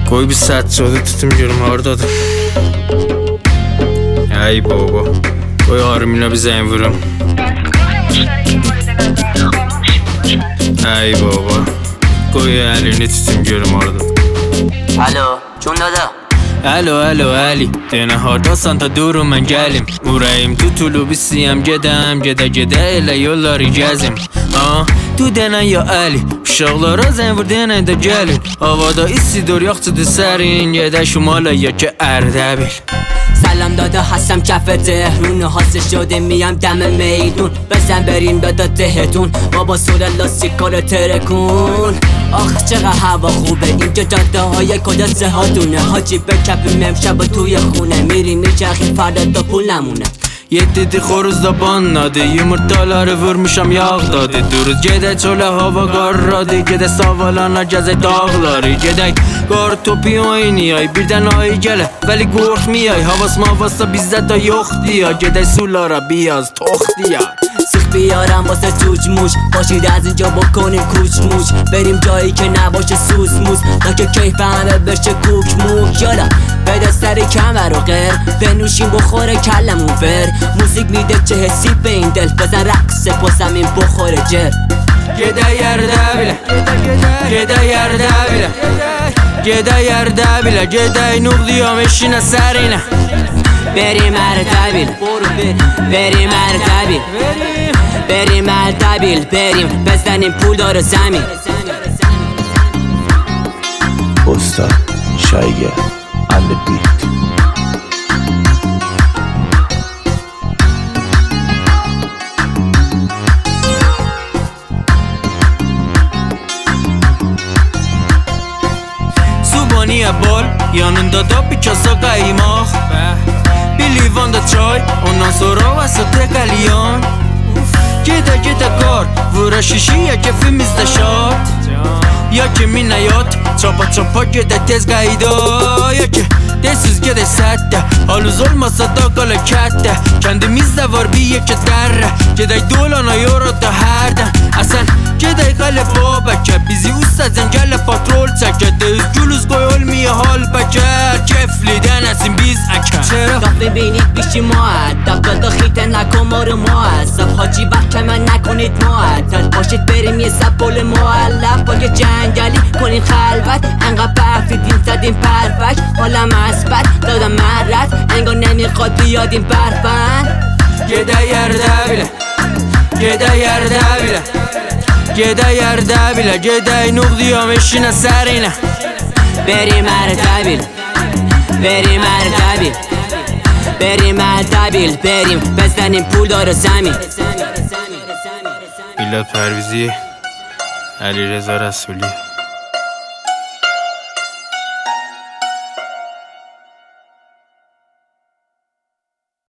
Koy bir سجاده tutayım görüm hardadır. Ey baba, koy Armin'e bir zəng vurum. Ey baba, koy elini tutayım görüm hardadır. Alo, Cun dada. Alo Ali, denə hardasan da durum mən gəlim. Ürəyim tutulub istəyəm gedəm, gedə elə yolları gəzim. Tu denən ya Ali, uşaqlara zəng vur denən də gəlin. Havada istidir yaxçıdır sərin, gedək şimala ya ki Ərdəbil. سلام دادا هستم کف تهرون حاضر شده میام دم میدون بزن بریم دادا تهتون بابا سور لاستیکارو ترکون آخ چقدر هوا خوبه اینجا جاده های کجا سهاتونه حاجی بکپیم امشب توی خونه میریم میچرخیم فردا تا پول نمونه Yeddi xoruz da banladı, yumurtaları vurmuşam yağdadı. Duruz gedək çölə hava qarradı, gedək savalana gəzək dağları. Gedək qar topu oynayay, birdən ay gələ vəli qorxmayay. Havas mavasa bizdə də yoxdur, gedək sulara biraz toxdiyar. سیخ بیارم واسه جوج موش باشید از اینجا بکنیم کوچ موش بریم جایی که نباشه سوس موس تا که کیف همه بشه کوک موک یالا بده سر کمر و غیر بنوشیم بخوره کلمون فر موزیک میده چه حسی به این دل بزن رقص پاسم این بخوره جر Gedə yerdə bilə, gedə yerdə bilə, gedə yerdə bilə, gedək nuqdiyam eşinə sərinə. بریم اردبیل بریم اردبیل بریم اردبیل بریم بزنیم پول داره زمین Usta Şayge and the beat. Subaniye bol, yanında da bir kasa qaymaq. Bir livan da çay, ondan sonra vasıtı kalyan. Gedə qar, vura şişiyə kefimizdə şart. Ya ki minəyat, çapa gedə tez qayda. Ya ki tezsiz gedə sətdə, haluz olmasa da qala kətdə. Kəndimizdə var bir yekə dərrə, gedək dolana yorada hərdən. Əsən gedək qalə babəkə, bizi usta zəngələ patrol çəkə. Düz gülüz qoy olmaya hal bəkər, kefli dənəsin biz əkər. کافه بینید بیشی معدب دادا خیته نکن ما رو معصب حاجی وقت من نکنید معطل باشید بریم یه سبول معلب با یه جنگلی کنیم خلوت انقدر برفیدیم زدیم پرفک حالم اثبت دادم مرد انگار نمیخواد بیادیم برفن Gedə yerdə bilə, gedə yerdə bilə, gedə yerdə bilə, gedək nuqdiyam eşinə sərinə. بریم اردبیل بریم اردبیل بریم اردبیل بریم بزنیم پول داره زمین میلاد پرویزی، علیرضا رسولی.